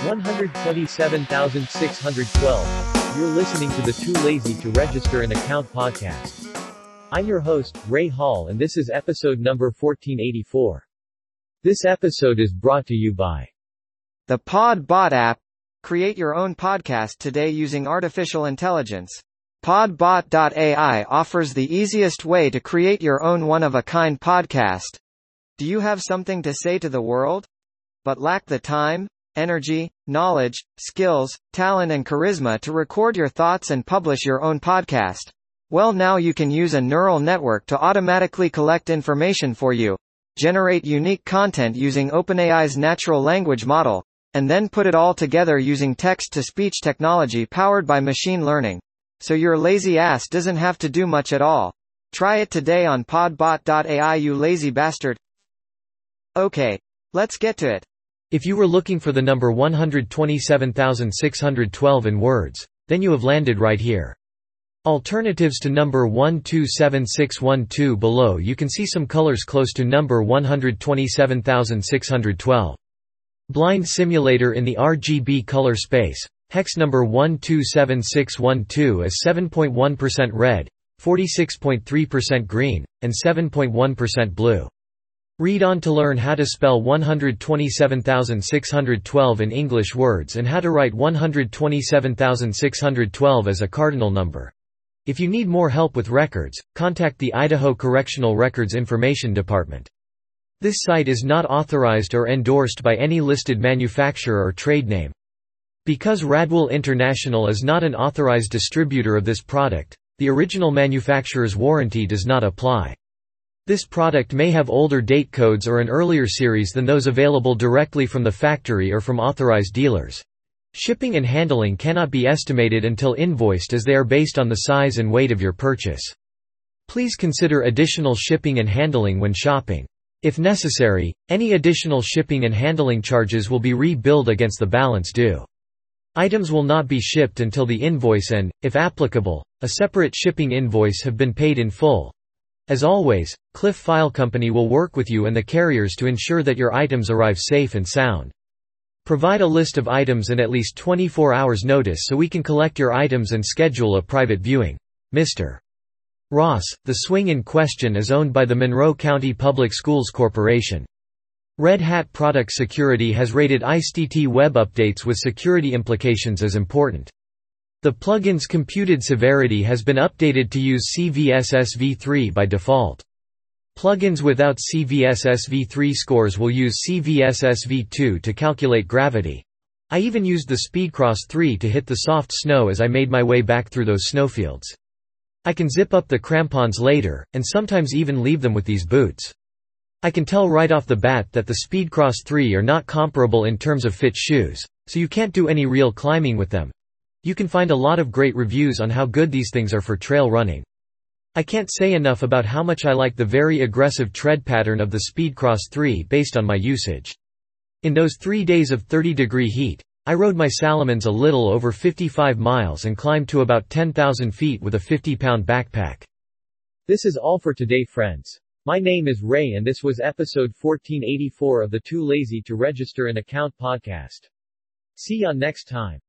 127,612. You're listening to the Too Lazy to Register an Account podcast. I'm your host, Ray Hall, and this is episode number 1484. This episode is brought to you by the PodBot app. Create your own podcast today using artificial intelligence. PodBot.ai offers the easiest way to create your own one-of-a-kind podcast. Do you have something to say to the world, but lack the time, energy, knowledge, skills, talent and charisma to record your thoughts and publish your own podcast? Well, now you can use a neural network to automatically collect information for you, generate unique content using OpenAI's natural language model, and then put it all together using text-to-speech technology powered by machine learning. So your lazy ass doesn't have to do much at all. Try it today on podbot.ai, you lazy bastard. Okay, let's get to it. If you were looking for the number 127,612 in words, then you have landed right here. Alternatives to number 127612 below, you can see some colors close to number 127,612. Blind simulator in the RGB color space. Hex number 127612 is 7.1% red, 46.3% green, and 7.1% blue. Read on to learn how to spell 127,612 in English words and how to write 127,612 as a cardinal number. If you need more help with records, contact the Idaho Correctional Records Information Department. This site is not authorized or endorsed by any listed manufacturer or trade name. Because Radwell International is not an authorized distributor of this product, the original manufacturer's warranty does not apply. This product may have older date codes or an earlier series than those available directly from the factory or from authorized dealers. Shipping and handling cannot be estimated until invoiced, as they are based on the size and weight of your purchase. Please consider additional shipping and handling when shopping. If necessary, any additional shipping and handling charges will be re-billed against the balance due. Items will not be shipped until the invoice and, if applicable, a separate shipping invoice have been paid in full. As always, Cliff File Company will work with you and the carriers to ensure that your items arrive safe and sound. Provide a list of items and at least 24 hours notice so we can collect your items and schedule a private viewing. Mr. Ross, the swing in question is owned by the Monroe County Public Schools Corporation. Red Hat Product Security has rated ICT web updates with security implications as important. The plugin's computed severity has been updated to use CVSS v3 by default. Plugins without CVSS v3 scores will use CVSS v2 to calculate gravity. I even used the Speedcross 3 to hit the soft snow as I made my way back through those snowfields. I can zip up the crampons later, and sometimes even leave them with these boots. I can tell right off the bat that the Speedcross 3 are not comparable in terms of fit shoes, so you can't do any real climbing with them. You can find a lot of great reviews on how good these things are for trail running. I can't say enough about how much I like the very aggressive tread pattern of the Speedcross 3 based on my usage. In those 3 days of 30-degree heat, I rode my Salomons a little over 55 miles and climbed to about 10,000 feet with a 50-pound backpack. This is all for today, friends. My name is Ray and this was episode 1484 of the Too Lazy to Register an Account podcast. See ya next time.